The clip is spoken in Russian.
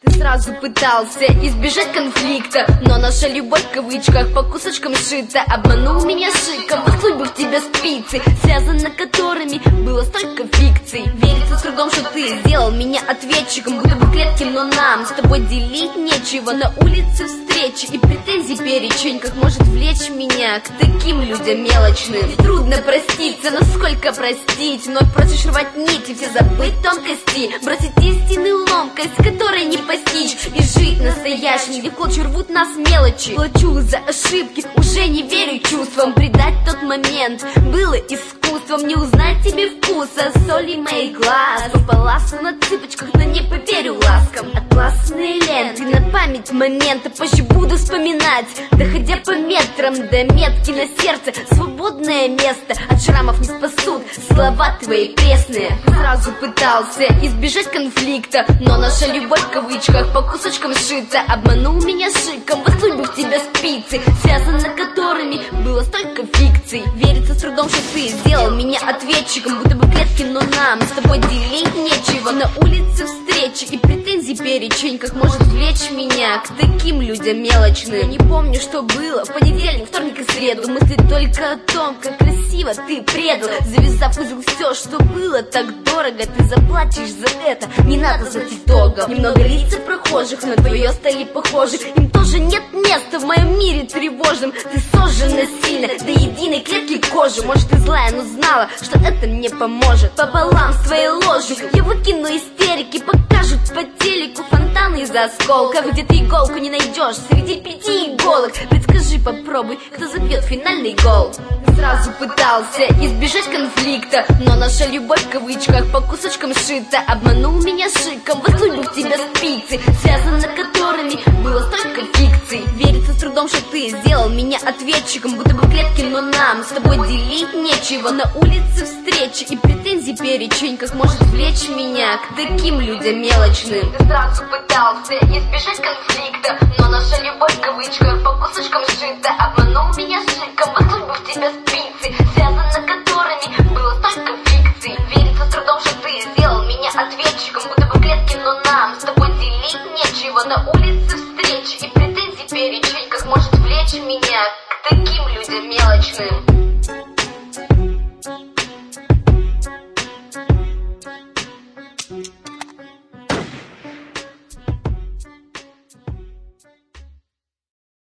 Ты сразу пытался избежать конфликта, но наша любовь в кавычках по кусочкам сшита. Обманул меня шиком, поцелуй бы в тебя спицы, связано которыми было столько фикций. Верится с трудом, что ты сделал меня ответчиком, будто бы в клетке, но нам с тобой делить нечего. На улице встречи и претензий перечень, как может влечь меня к таким людям мелочным. Трудно проститься, но сколько простить? Вновь просишь рвать нити, все забыть тонкости, бросить истинную ломкость, которой не постичь, и жить настоящим, где в клочья рвут нас мелочи. Плачу за ошибки, уже не верю чувствам, предать тот момент было искусством, не узнать тебе вкуса соли моих глаз. По ласку на цыпочках, но не поверю ласкам. Атласные ленты на память момента позже буду вспоминать, доходя по метрам до метки на сердце. Свободное место от шрамов не спасут слова твои пресные. Сразу пытался избежать конфликта, но наша любовь в кавычках по кусочкам сшита. Обманул меня шиком, поцелуй бы в тебя спицы, связано которыми было столько фикций. Верится с трудом, что ты сделал меня ответчиком, будто бы в клетке, но нам с тобой делить нечего. На улице встречи и претензий перечень, как может влечь меня к таким людям мелочным. Я не помню, что было в понедельник, вторник и среду, мысли только о том, как красиво ты предал. Завязав узел, все, что было так дорого, ты заплатишь за это, не надо за итогом. Немного лица прохожих на твое стали похожи, им тоже нет места в моем мире тревожном. Ты сожжена сильно до единой клетки кожи. Может, ты злая, но знала, что это мне поможет. Пополам с твоей ложью я выкину истерики, покажут по телеку фонтаны из-за осколков, где ты иголку не найдешь среди 5 иголок. Предскажи, попробуй, кто забьет финальный гол. Сразу пытался избежать конфликта, но наша любовь в кавычках по кусочкам сшита. Обманул меня шиком, поцелуй бы в тебя спицы, связано которыми было столько фикций. Верится с трудом, что ты сделал меня ответчиком, будто бы в клетке, но нам с тобой делить нечего. На улице встречи и претензий перечень, как может влечь меня к таким людям мелочным. Ты сразу пытался избежать конфликта, но наша любовь в кавычках по кусочкам сшита. Обманул меня шиком, поцелуй бы в тебя спицы, связано которыми было столько фикций. Верится с трудом, что ты сделал меня ответчиком, будто бы в клетке, но нам с тобой делить нечего. На улице встречи и претензий перечень, как может влечь меня к таким людям мелочным.